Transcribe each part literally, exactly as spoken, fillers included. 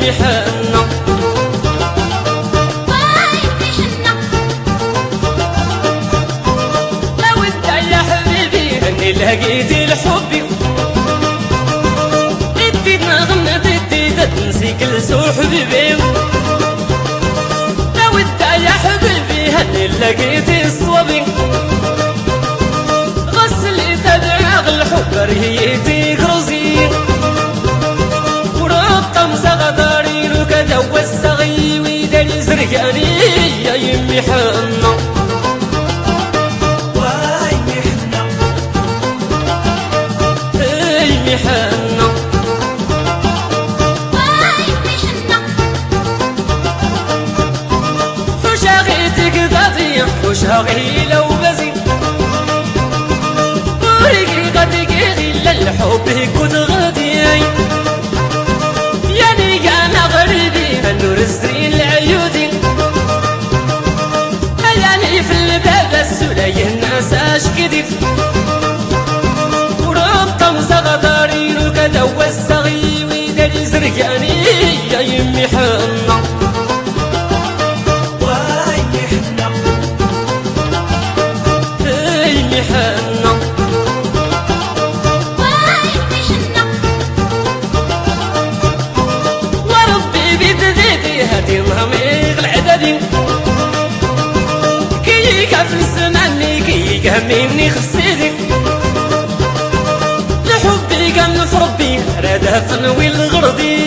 المحنة واي مشنا لو انت يا حبيبي اني لقيتي لحبي ادي نغمة ادي تنسي كل سوء حبيبي لو انت يا حبيبي اني لقيتي صوبي غسلي تدعى الحب رهيتي كرزي غدارين وكذا والصغي ويداني زرقاني يا يمي حنة واي محنة يمي حنة واي مشنا حوشها غيتك ذاتي حوشها غي لو بزي وريقي غادي غير الحب كنت غادي يعني انا غريبي النور الزين العيودي يعني في الباب السلاي الناس اشكدي ورب طمس غدارين وكذا والصغي ويداني زرقاني يا يمي حنة واي محنة يمي حنة هاتي مهميغ العددي كي كافل سمعني كي كهميني خصيدي لحبي كان في ربي رادها فنوي الغرضي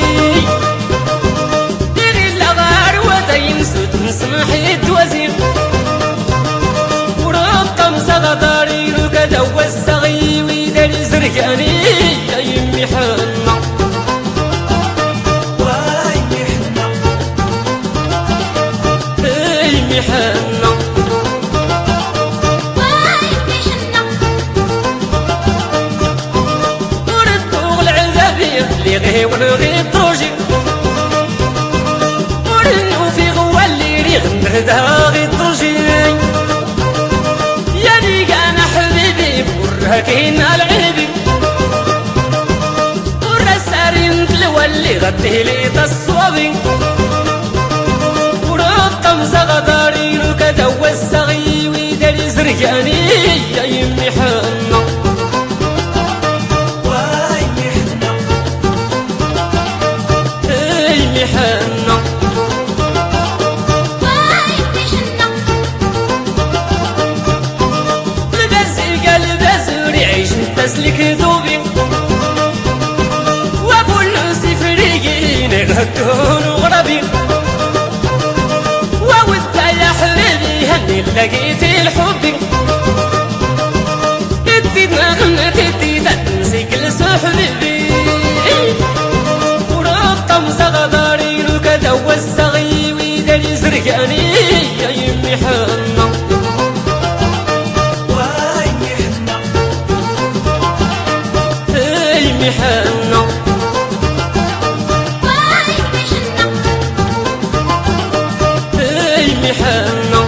ديري الأغار ودين سود نسمحي توازين ورب طمس غدارين وكذا والصغي ويداني زرقاني يا يمي حنة حنة واي مشنا وردو العذابية اللي غي ونغي طوجي ورنو في غوى اللي ريغ نردها غي طوجي يعني كان حبيبي ورها كاين العيبي ورا سارين تلوى اللي غديه لي تصوابي طمس غدارين وكذا والصغي ويداني زرقاني يا يمي حنة واي محنة يمي حنة واي مشنا لبس قلبس وريعيش نتسلك ذوبي وابو الناس فريقين غدون وغربي هني لقيتي الحب ادي نغمة ادي تنسي كل سوء حبيبي ورب طمس غدارين وكذا والصغي ويداني زرقاني يا يمي حنة واي محنة يمي حنة واي مشنا يمي حنة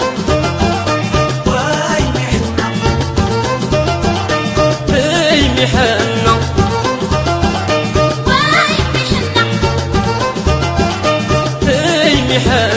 حنة واي مشنا يمي حنة